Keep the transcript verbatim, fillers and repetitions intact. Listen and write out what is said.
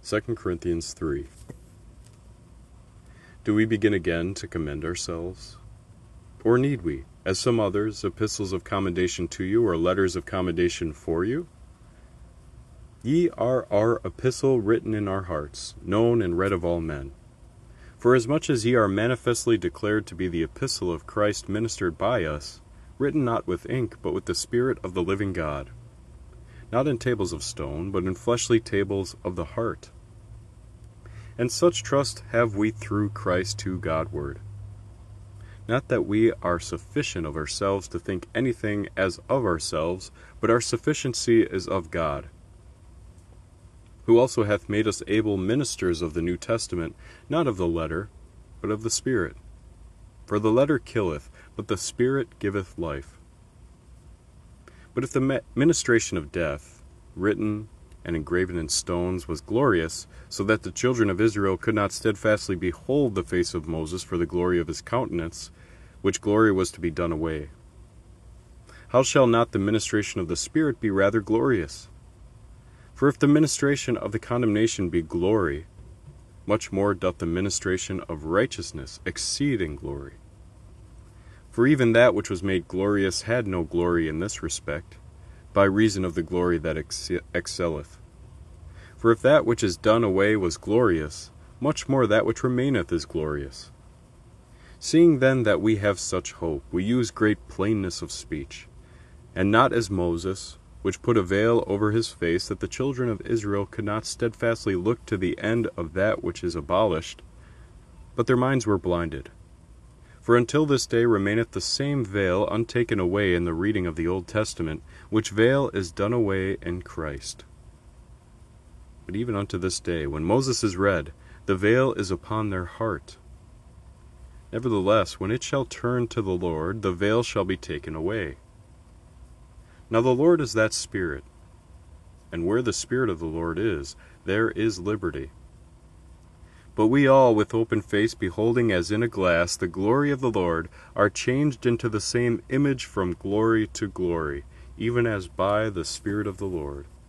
Second Corinthians three. Do we begin again to commend ourselves? Or need we, as some others, epistles of commendation to you, or letters of commendation for you? Ye are our epistle written in our hearts, known and read of all men. For as much as ye are manifestly declared to be the epistle of Christ ministered by us, written not with ink, but with the Spirit of the living God, not in tables of stone, but in fleshly tables of the heart. And such trust have we through Christ to Godward. Not that we are sufficient of ourselves to think anything as of ourselves, but our sufficiency is of God, who also hath made us able ministers of the New Testament, not of the letter, but of the Spirit. For the letter killeth, but the Spirit giveth life. But if the ministration of death, written and engraven in stones, was glorious, so that the children of Israel could not steadfastly behold the face of Moses for the glory of his countenance, which glory was to be done away, how shall not the ministration of the Spirit be rather glorious? For if the ministration of the condemnation be glory, much more doth the ministration of righteousness exceed in glory. For even that which was made glorious had no glory in this respect, by reason of the glory that ex- excelleth. For if that which is done away was glorious, much more that which remaineth is glorious. Seeing then that we have such hope, we use great plainness of speech, and not as Moses, which put a veil over his face, that the children of Israel could not steadfastly look to the end of that which is abolished, but their minds were blinded. For until this day remaineth the same veil untaken away in the reading of the Old Testament, which veil is done away in Christ. But even unto this day, when Moses is read, the veil is upon their heart. Nevertheless, when it shall turn to the Lord, the veil shall be taken away. Now the Lord is that Spirit, and where the Spirit of the Lord is, there is liberty. But we all, with open face, beholding as in a glass the glory of the Lord, are changed into the same image from glory to glory, even as by the Spirit of the Lord.